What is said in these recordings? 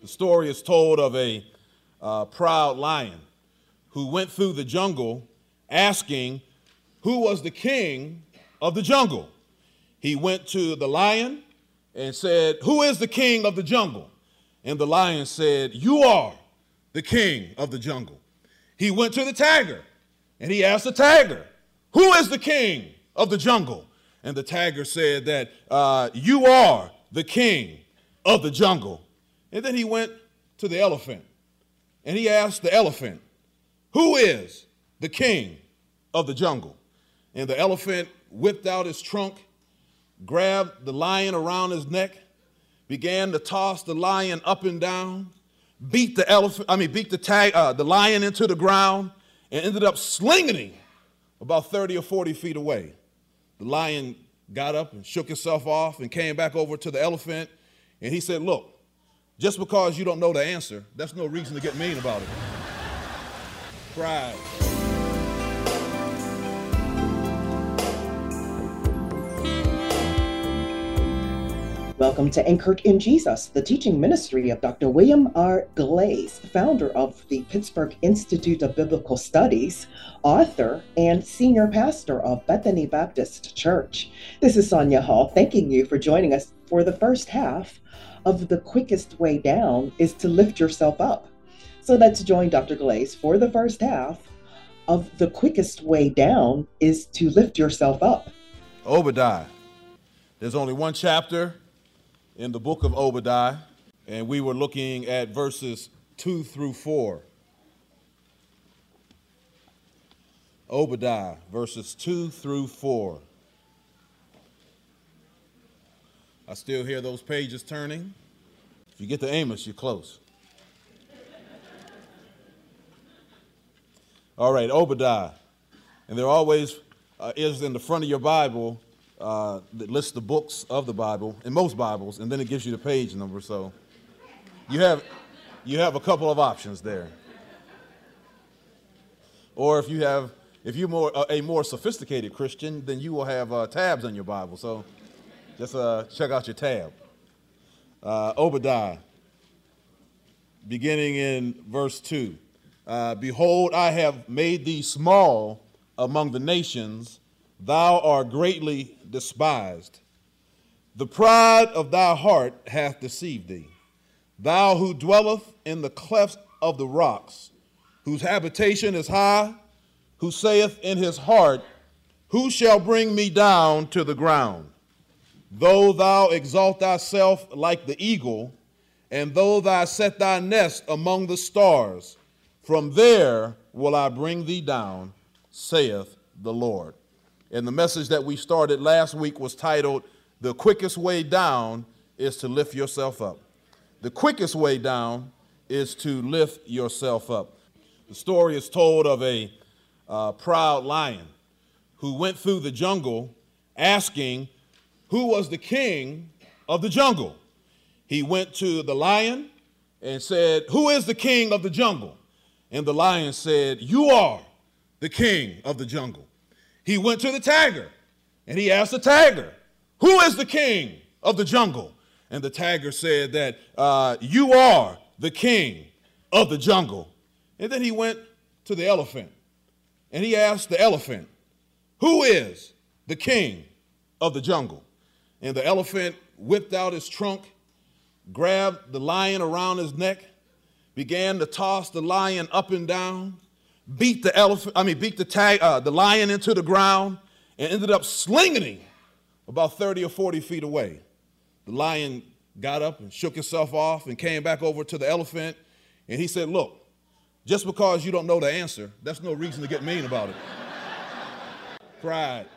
The story is told of a proud lion who went through the jungle asking who was the king of the jungle. He went to the lion and said, "Who is the king of the jungle?" And the lion said, "You are the king of the jungle." He went to the tiger and he asked the tiger, "Who is the king of the jungle?" And the tiger said that you are the king of the jungle. And then he went to the elephant and he asked the elephant, "Who is the king of the jungle?" And the elephant whipped out his trunk, grabbed the lion around his neck, began to toss the lion up and down, beat the lion into the ground, and ended up slinging him about 30 or 40 feet away. The lion got up and shook himself off and came back over to the elephant, and he said, "Look, just because you don't know the answer, that's no reason to get mean about it." Pride. Welcome to Anchored in Jesus, the teaching ministry of Dr. William R. Glaze, founder of the Pittsburgh Institute of Biblical Studies, author, and senior pastor of Bethany Baptist Church. This is Sonia Hall, thanking you for joining us for the first half of The Quickest Way Down is to Lift Yourself Up. So let's join Dr. Glaze for the first half of The Quickest Way Down is to Lift Yourself Up. Obadiah. There's only one chapter in the book of Obadiah, and we were looking at verses 2 through 4. Obadiah, verses 2 through 4. I still hear those pages turning. If you get to Amos, you're close. All right, Obadiah. And there always is in the front of your Bible that lists the books of the Bible, in most Bibles, and then it gives you the page number. So you have a couple of options there. Or if you're a more sophisticated Christian, then you will have tabs on your Bible. So just check out your tab. Obadiah, beginning in verse 2. Behold, I have made thee small among the nations. Thou art greatly despised. The pride of thy heart hath deceived thee. Thou who dwelleth in the clefts of the rocks, whose habitation is high, who saith in his heart, who shall bring me down to the ground? Though thou exalt thyself like the eagle, and though thou set thy nest among the stars, from there will I bring thee down, saith the Lord. And the message that we started last week was titled, The Quickest Way Down is to Lift Yourself Up. The quickest way down is to lift yourself up. The story is told of a proud lion who went through the jungle asking who was the king of the jungle. He went to the lion and said, "Who is the king of the jungle?" And the lion said, "You are the king of the jungle." He went to the tiger and he asked the tiger, "Who is the king of the jungle?" And the tiger said that you are the king of the jungle. And then he went to the elephant and he asked the elephant, "Who is the king of the jungle?" And the elephant whipped out his trunk, grabbed the lion around his neck, began to toss the lion up and down, beat the lion into the ground, and ended up slinging him about 30 or 40 feet away. The lion got up and shook himself off and came back over to the elephant, and he said, "Look, just because you don't know the answer, that's no reason to get mean about it." Pride.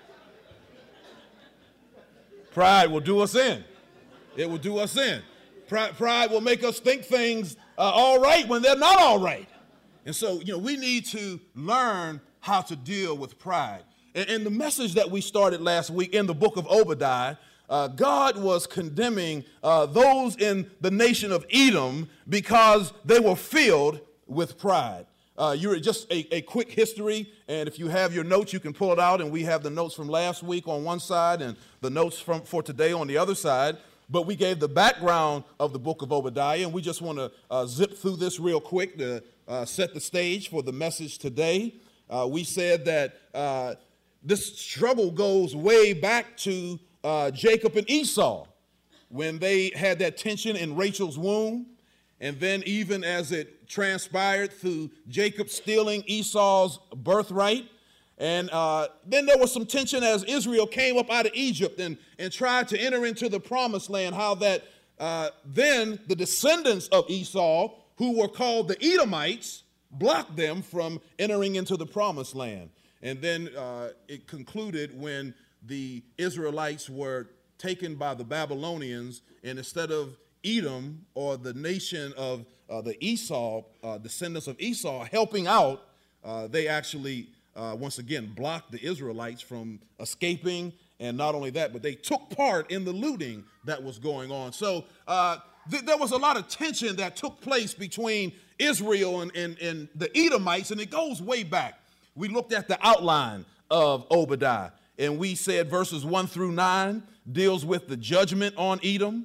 Pride will do us in. It will do us in. Pride will make us think things are all right when they're not all right. And so, we need to learn how to deal with pride. And the message that we started last week in the book of Obadiah, God was condemning those in the nation of Edom because they were filled with pride. You're just a quick history, and if you have your notes, you can pull it out, and we have the notes from last week on one side and the notes for today on the other side. but we gave the background of the book of Obadiah, and we just want to zip through this real quick to set the stage for the message today. We said that this struggle goes way back to Jacob and Esau when they had that tension in Rachel's womb, and then even as it transpired through Jacob stealing Esau's birthright. And then there was some tension as Israel came up out of Egypt and tried to enter into the promised land, how that then the descendants of Esau, who were called the Edomites, blocked them from entering into the promised land. And then it concluded when the Israelites were taken by the Babylonians, and instead of Edom, or the nation of the Esau, descendants of Esau, helping out, they actually once again blocked the Israelites from escaping, and not only that, but they took part in the looting that was going on. So there was a lot of tension that took place between Israel and the Edomites, and it goes way back. We looked at the outline of Obadiah, and we said verses 1 through 9 deals with the judgment on Edom.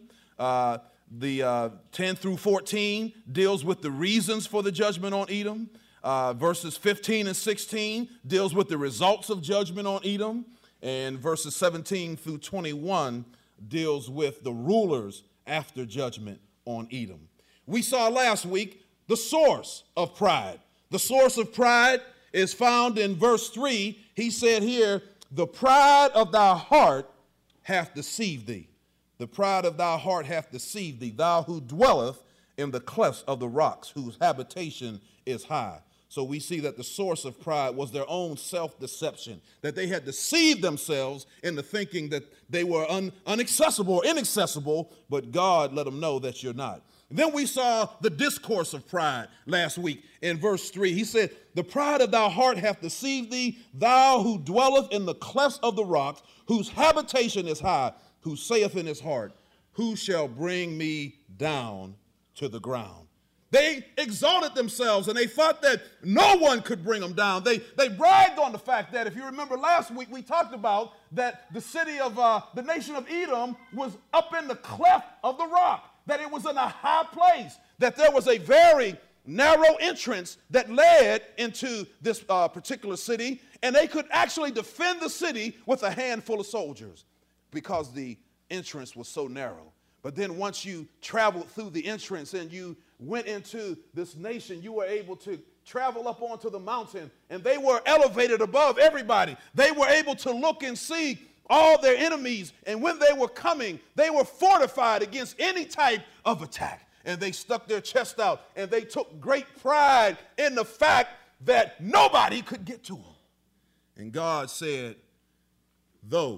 The 10 through 14 deals with the reasons for the judgment on Edom. Verses 15 and 16 deals with the results of judgment on Edom. And verses 17 through 21 deals with the rulers after judgment on Edom. We saw last week the source of pride. The source of pride is found in verse 3. He said here, the pride of thy heart hath deceived thee. The pride of thy heart hath deceived thee, thou who dwelleth in the clefts of the rocks, whose habitation is high. So we see that the source of pride was their own self-deception, that they had deceived themselves into thinking that they were inaccessible, but God let them know that you're not. And then we saw the discourse of pride last week in verse 3. He said, the pride of thy heart hath deceived thee, thou who dwelleth in the clefts of the rocks, whose habitation is high, who saith in his heart, who shall bring me down to the ground? They exalted themselves, and they thought that no one could bring them down. They bragged on the fact that, if you remember last week, we talked about that the city of the nation of Edom was up in the cleft of the rock, that it was in a high place, that there was a very narrow entrance that led into this particular city, and they could actually defend the city with a handful of soldiers because the entrance was so narrow. But then once you traveled through the entrance and you went into this nation, you were able to travel up onto the mountain, and they were elevated above everybody. They were able to look and see all their enemies, and when they were coming, they were fortified against any type of attack. And they stuck their chest out, and they took great pride in the fact that nobody could get to them. And God said, though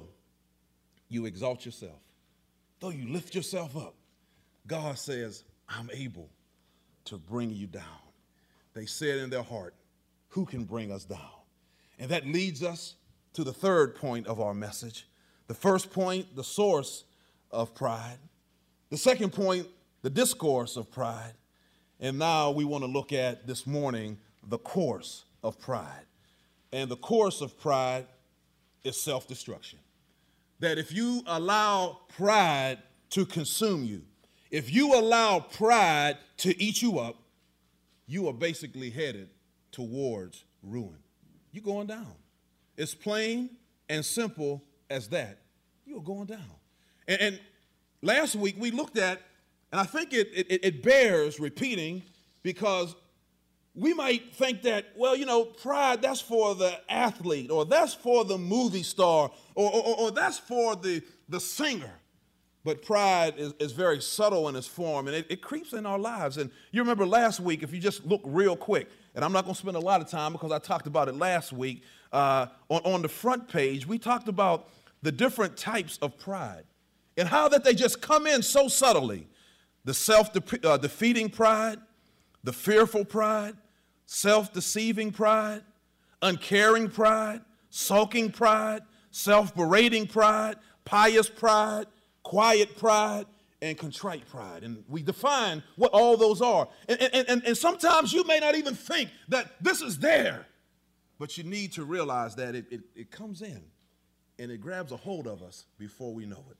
you exalt yourself, though you lift yourself up, God says, I'm able to bring you down. They said in their heart, who can bring us down? And that leads us to the third point of our message. The first point, the source of pride. The second point, the discourse of pride. And now we want to look at this morning the course of pride. And the course of pride is self-destruction. That if you allow pride to consume you, if you allow pride to eat you up, you are basically headed towards ruin. You're going down. It's plain and simple as that. You're going down. And last week we looked at, and I think it bears repeating, because we might think that, well, you know, pride, that's for the athlete, or that's for the movie star, or that's for the singer. But pride is very subtle in its form, and it creeps in our lives. And you remember last week, if you just look real quick, and I'm not going to spend a lot of time because I talked about it last week, on the front page, we talked about the different types of pride and how that they just come in so subtly. The self-defeating pride, the fearful pride, self-deceiving pride, uncaring pride, sulking pride, self-berating pride, pious pride, quiet pride, and contrite pride. And we define what all those are. And sometimes you may not even think that this is there, but you need to realize that it comes in and it grabs a hold of us before we know it.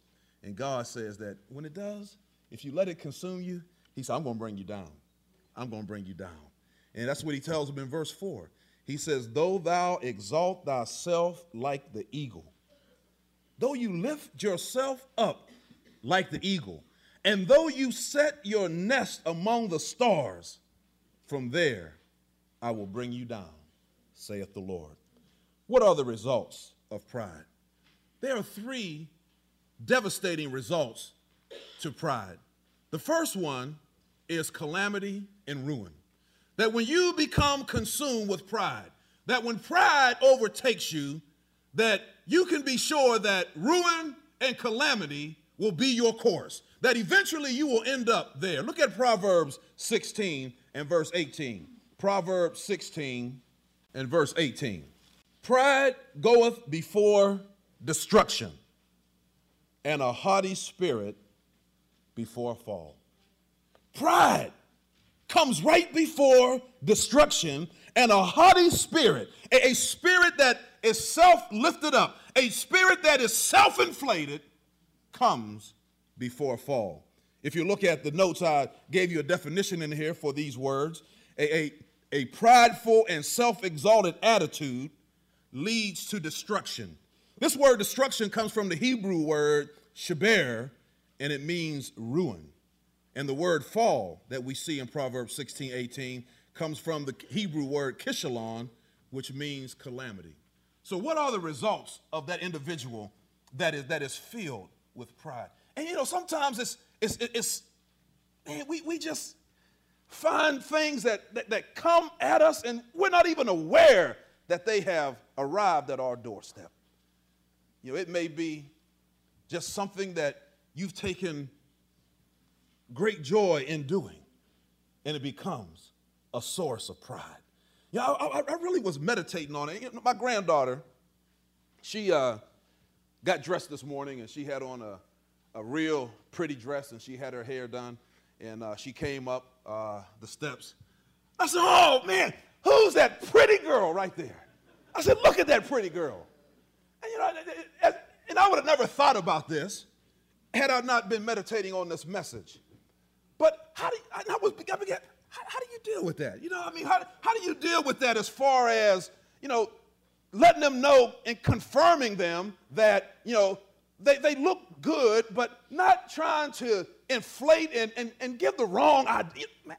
And God says that when it does, if you let it consume you, he said, I'm going to bring you down. I'm going to bring you down. And that's what he tells him in verse 4. He says, though thou exalt thyself like the eagle, though you lift yourself up like the eagle, and though you set your nest among the stars, from there I will bring you down, saith the Lord. What are the results of pride? There are three devastating results to pride. The first one is calamity and ruin. That when you become consumed with pride, that when pride overtakes you, that you can be sure that ruin and calamity will be your course, that eventually you will end up there. Look at Proverbs 16 and verse 18. Proverbs 16 and verse 18. Pride goeth before destruction, and a haughty spirit before a fall. Pride comes right before destruction, and a haughty spirit, a spirit that is self-lifted up, a spirit that is self-inflated, comes before a fall. If you look at the notes, I gave you a definition in here for these words. A prideful and self-exalted attitude leads to destruction. This word destruction comes from the Hebrew word sheber, and it means ruin. And the word fall that we see in Proverbs 16:18 comes from the Hebrew word kishalon, which means calamity. So what are the results of that individual that is filled with pride? And sometimes we just find things that come at us and we're not even aware that they have arrived at our doorstep. It may be just something that you've taken great joy in doing, and it becomes a source of pride. I really was meditating on it. My granddaughter, she got dressed this morning, and she had on a real pretty dress, and she had her hair done, and she came up the steps. I said, oh, man, who's that pretty girl right there? I said, look at that pretty girl. And I would have never thought about this had I not been meditating on this message. But how do you deal with that? How do you deal with that as far as, letting them know and confirming them that, they look good, but not trying to inflate and give the wrong idea. Man,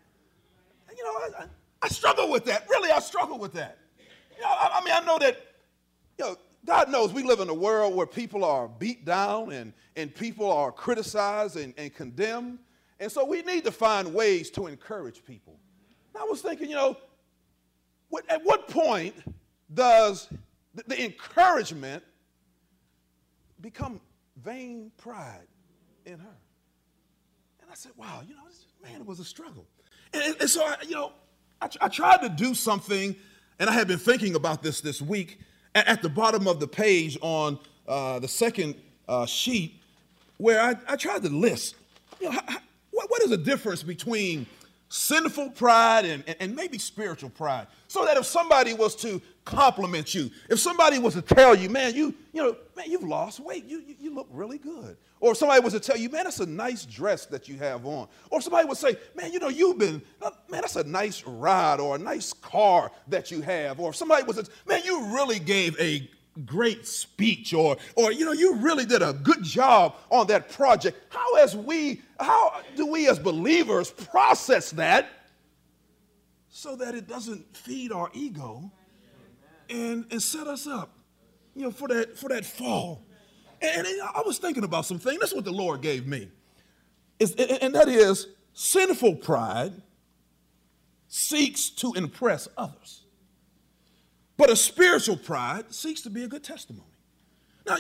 I struggle with that. Really, I struggle with that. I know that, God knows we live in a world where people are beat down and people are criticized and condemned. And so we need to find ways to encourage people. And I was thinking, at what point does the encouragement become vain pride in her? And I said, wow, it was a struggle. And so, I tried to do something, and I had been thinking about this week. At the bottom of the page on the second sheet, where I tried to list, what is the difference between sinful pride and maybe spiritual pride? So that if somebody was to compliment you, if somebody was to tell you, man, you've lost weight, you look really good. Or if somebody was to tell you, man, that's a nice dress that you have on. Or if somebody would say, man, man, that's a nice ride or a nice car that you have. Or if somebody was to, man, you really gave a great speech, or you really did a good job on that project. How do we as believers process that so that it doesn't feed our ego and set us up, for that fall? And I was thinking about something. That's what the Lord gave me. And that is, sinful pride seeks to impress others. But a spiritual pride seeks to be a good testimony. Now,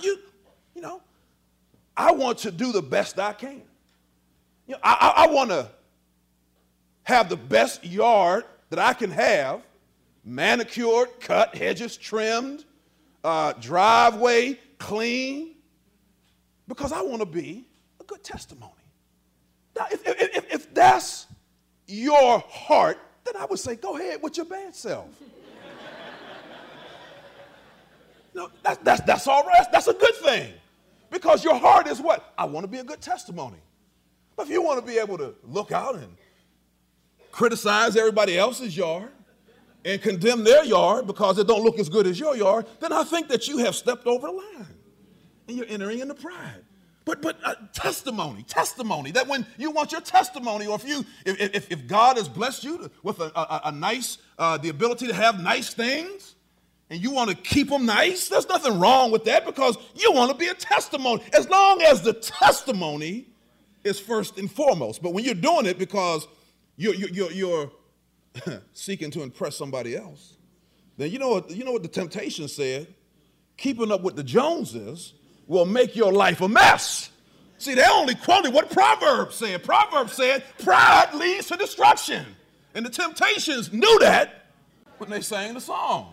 I want to do the best I can. I want to have the best yard that I can have, manicured, cut, hedges trimmed, driveway clean, because I want to be a good testimony. Now, if that's your heart, then I would say, go ahead with your bad self. That's all right. That's a good thing. Because your heart is what? I want to be a good testimony. But if you want to be able to look out and criticize everybody else's yard and condemn their yard because it don't look as good as your yard, then I think that you have stepped over the line and you're entering into pride. But testimony, that when you want your testimony, or if God has blessed you with a nice, the ability to have nice things, and you want to keep them nice, there's nothing wrong with that, because you want to be a testimony, as long as the testimony is first and foremost. But when you're doing it because you're seeking to impress somebody else, then you know what the temptation said? Keeping up with the Joneses will make your life a mess. See, they only quoted what Proverbs said. Proverbs said pride leads to destruction. And the Temptations knew that when they sang the song.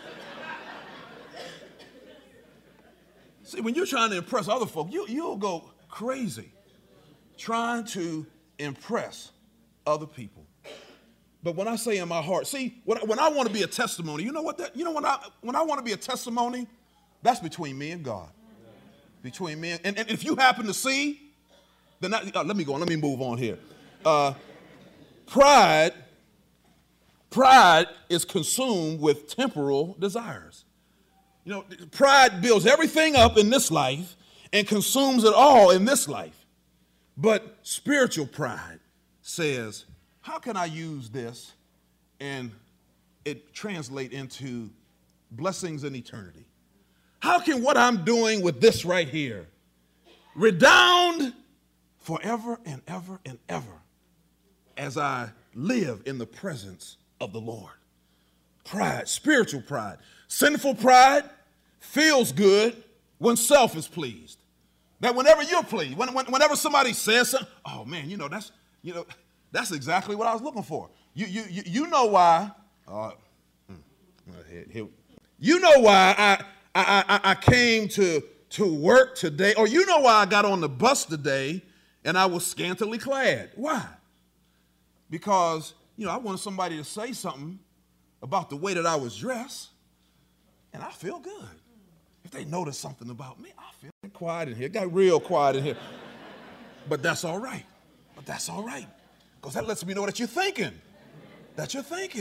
See, when you're trying to impress other folk, you'll go crazy trying to impress other people. But when I say in my heart, see, when I want to be a testimony, when I want to be a testimony, that's between me and God. Between me and if you happen to see, then let me move on here. Pride is consumed with temporal desires. Pride builds everything up in this life and consumes it all in this life. But spiritual pride says, how can I use this and it translate into blessings in eternity? How can what I'm doing with this right here redound forever and ever and ever as I live in the presence of the Lord? Pride, spiritual pride. Sinful pride feels good when self is pleased. That whenever you're pleased, whenever somebody says something, oh man, that's exactly what I was looking for. You know why? You know why I came to work today, or you know why I got on the bus today and I was scantily clad. Why? Because I wanted somebody to say something about the way that I was dressed, and I feel good. If they notice something about me, I feel quiet in here. It got real quiet in here. But that's all right. Because that lets me know that you're thinking. That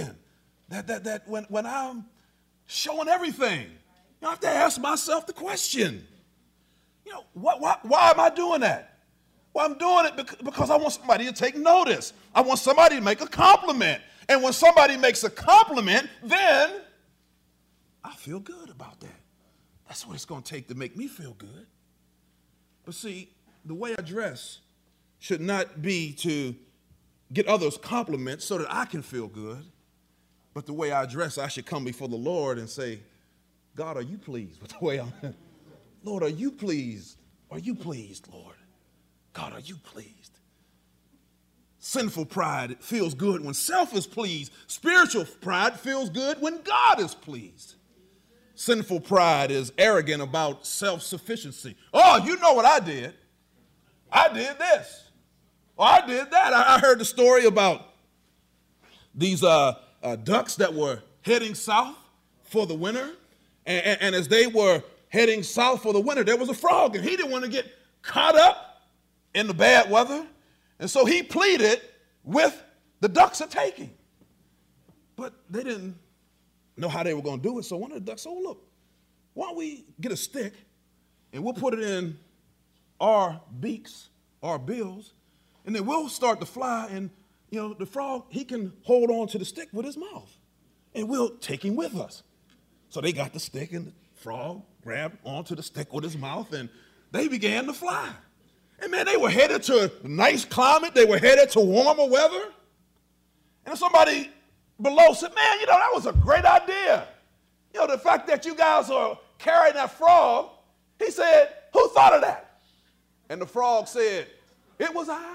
when I'm showing everything, I have to ask myself the question, why am I doing that? Well, I'm doing it because I want somebody to take notice. I want somebody to make a compliment. And when somebody makes a compliment, then I feel good about that. That's what it's going to take to make me feel good. But see, the way I dress should not be to get others compliments so that I can feel good. But the way I dress, I should come before the Lord and say, God, are you pleased with the way I'm? Lord, are you pleased? Are you pleased, Lord? God, are you pleased? Sinful pride feels good when self is pleased. Spiritual pride feels good when God is pleased. Sinful pride is arrogant about self-sufficiency. Oh, you know what I did. I did this. Or I did that. I heard the story about these ducks that were heading south for the winter. And as they were heading south for the winter, there was a frog, and he didn't want to get caught up in the bad weather. And so he pleaded with the ducks at taking. But they didn't know how they were going to do it. So one of the ducks said, oh, look, why don't we get a stick and we'll put it in our beaks, our bills, and then we'll start to fly, and the frog, he can hold on to the stick with his mouth, and we'll take him with us. So they got the stick, and the frog grabbed onto the stick with his mouth, and they began to fly. And man, they were headed to a nice climate. They were headed to warmer weather. And somebody below said, man, that was a great idea. The fact that you guys are carrying that frog. He said, who thought of that? And the frog said, it was I.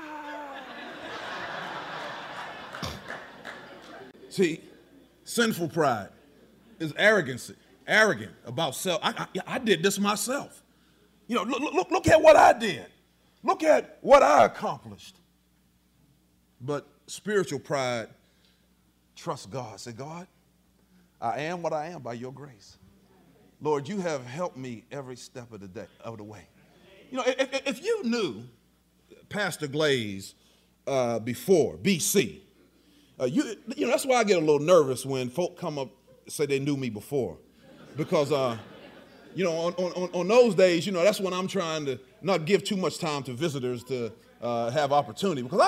See, sinful pride is arrogant about self. I did this myself. Look at what I did. Look at what I accomplished. But spiritual pride trusts God. Say, God, I am what I am by your grace. Lord, you have helped me every step of the way. You know, if you knew Pastor Glaze before BC, you know, that's why I get a little nervous when folk come up and say they knew me before, because you know, on those days, you know, that's when I'm trying to not give too much time to visitors to have opportunity, because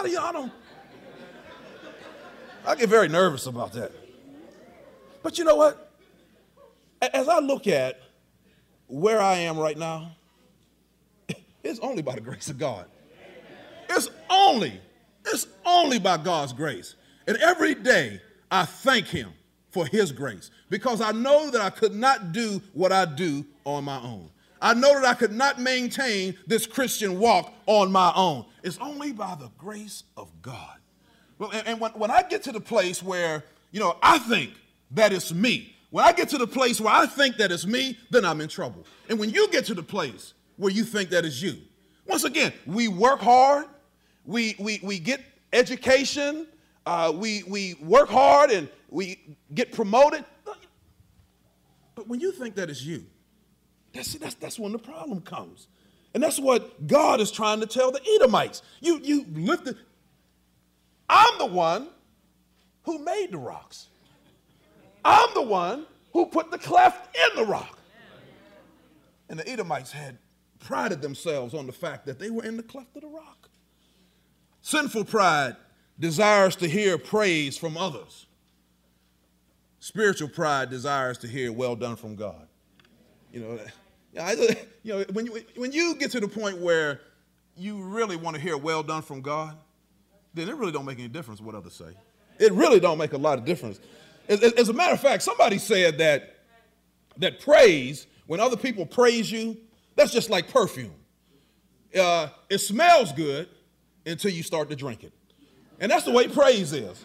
I get very nervous about that. But you know what? As I look at where I am right now, it's only by the grace of God. It's only by God's grace. And every day I thank him for his grace, because I know that I could not do what I do on my own. I know that I could not maintain this Christian walk on my own. It's only by the grace of God. Well, and when I get to the place where, you know, I think that it's me, when I get to the place where I think that it's me, then I'm in trouble. And when you get to the place where you think that it's you, once again, we work hard, we get education, we work hard and we get promoted. But when you think that it's you, that's when the problem comes. And that's what God is trying to tell the Edomites. You lifted. I'm the one who made the rocks. I'm the one who put the cleft in the rock. And the Edomites had prided themselves on the fact that they were in the cleft of the rock. Sinful pride desires to hear praise from others. Spiritual pride desires to hear well done from God. You know, when you get to the point where you really want to hear well done from God, then it really don't make any difference what others say. It really don't make a lot of difference. As a matter of fact, somebody said that praise, when other people praise you, that's just like perfume. It smells good until you start to drink it. And that's the way praise is.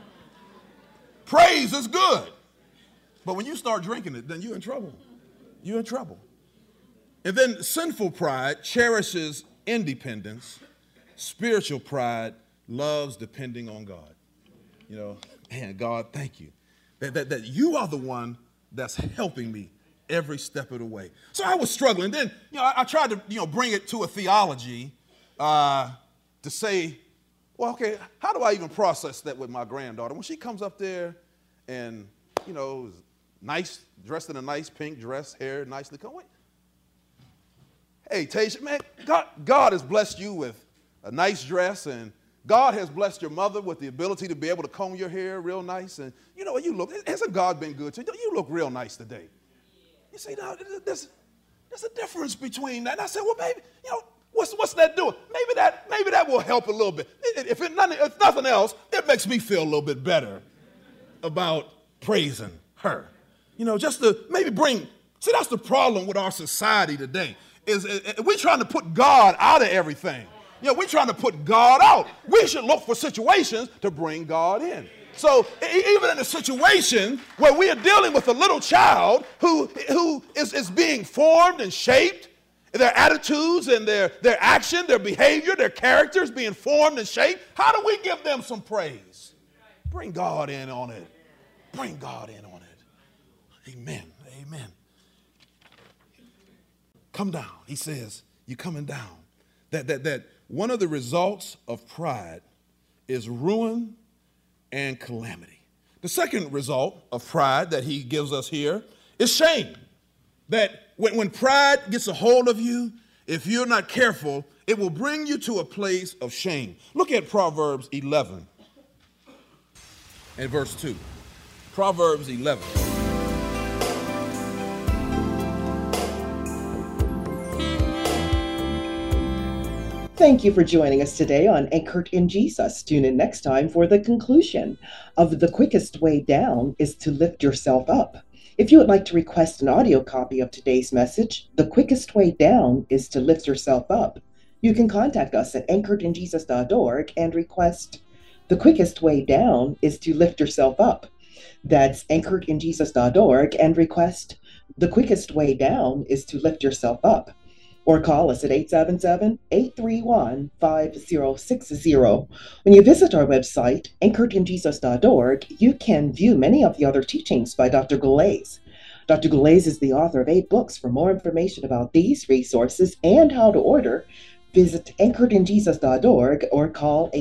Praise is good. But when you start drinking it, then you're in trouble. You're in trouble. And then sinful pride cherishes independence. Spiritual pride loves depending on God. You know, man, God, thank you. That you are the one that's helping me every step of the way. So I was struggling. Then, you know, I tried to, you know, bring it to a theology to say, well, okay, how do I even process that with my granddaughter? When she comes up there and, you know, is nice, dressed in a nice pink dress, hair nicely combed. Wait. Hey, Tasia, man, God has blessed you with a nice dress, and God has blessed your mother with the ability to be able to comb your hair real nice. And you know what, you look, hasn't God been good to you? You look real nice today. You say, no, there's a difference between that. And I said, well, maybe, you know, what's that doing? Maybe that will help a little bit. If nothing else, it makes me feel a little bit better about praising her. You know, just to maybe see, that's the problem with our society today, is we're trying to put God out of everything. You know, we're trying to put God out. We should look for situations to bring God in. So even in a situation where we are dealing with a little child who is being formed and shaped, their attitudes and their action, their behavior, their characters being formed and shaped, how do we give them some praise? Bring God in on it. Bring God in on it. Amen. Amen. Come down. He says, you're coming down. That one of the results of pride is ruin and calamity. The second result of pride that he gives us here is shame. That when pride gets a hold of you, if you're not careful, it will bring you to a place of shame. Look at Proverbs 11 and verse 2. Proverbs 11. Thank you for joining us today on Anchored in Jesus. Tune in next time for the conclusion of The Quickest Way Down is to Lift Yourself Up. If you would like to request an audio copy of today's message, The Quickest Way Down is to Lift Yourself Up, you can contact us at anchoredinjesus.org and request The Quickest Way Down is to Lift Yourself Up. That's anchoredinjesus.org and request The Quickest Way Down is to Lift Yourself Up. Or call us at 877-831-5060. When you visit our website, anchoredinjesus.org, you can view many of the other teachings by Dr. Glaze. Dr. Gulaze is the author of 8 books. For more information about these resources and how to order, visit anchoredinjesus.org or call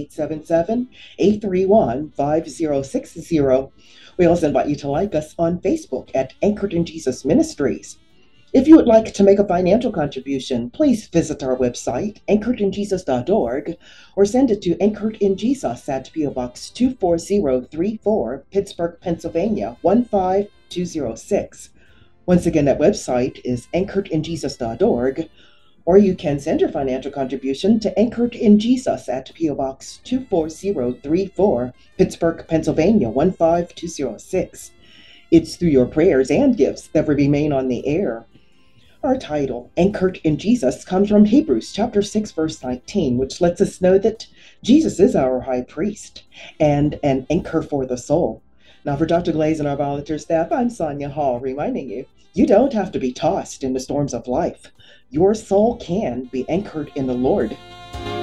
877-831-5060. We also invite you to like us on Facebook at Anchored in Jesus Ministries. If you would like to make a financial contribution, please visit our website, anchoredinjesus.org, or send it to Anchored in Jesus at P.O. Box 24034, Pittsburgh, Pennsylvania 15206. Once again, that website is anchoredinjesus.org, or you can send your financial contribution to Anchored in Jesus at P.O. Box 24034, Pittsburgh, Pennsylvania 15206. It's through your prayers and gifts that we remain on the air. Our title, Anchored in Jesus, comes from Hebrews chapter 6, verse 19, which lets us know that Jesus is our high priest and an anchor for the soul. Now, for Dr. Gulaze and our volunteer staff, I'm Sonia Hall, reminding you, you don't have to be tossed in the storms of life. Your soul can be anchored in the Lord.